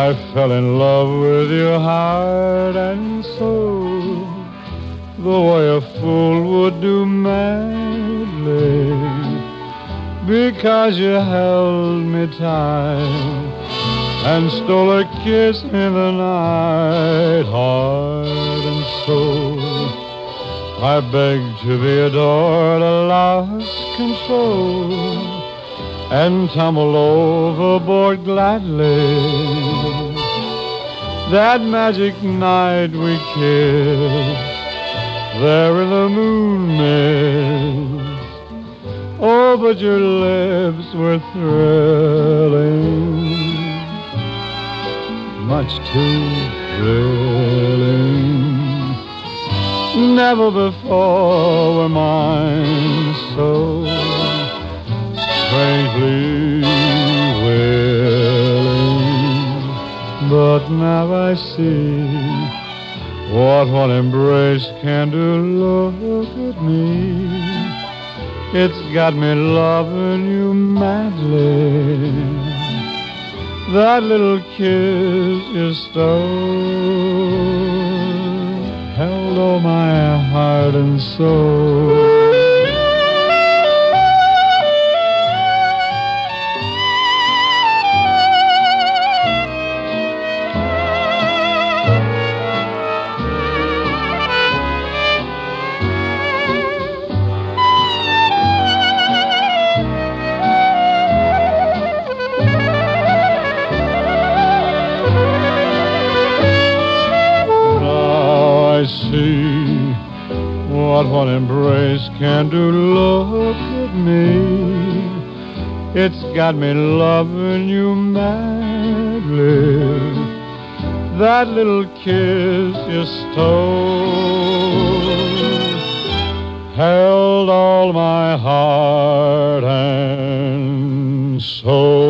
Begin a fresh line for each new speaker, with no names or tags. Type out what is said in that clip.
I fell in love with your heart and soul, the way a fool would do madly, because you held me tight and stole a kiss in the night. Heart and soul, I begged to be adored, I lost control and tumbled overboard gladly. That magic night we kissed there in the moon mist. Oh, but your lips were thrilling, much too thrilling. Never before were mine so strangely willing. But now I see what one embrace can do. Look at me, it's got me loving you madly. That little kiss you stole held all my heart and soul. I see what one embrace can do. Look at me, it's got me loving you madly. That little kiss you stole held all my heart and soul.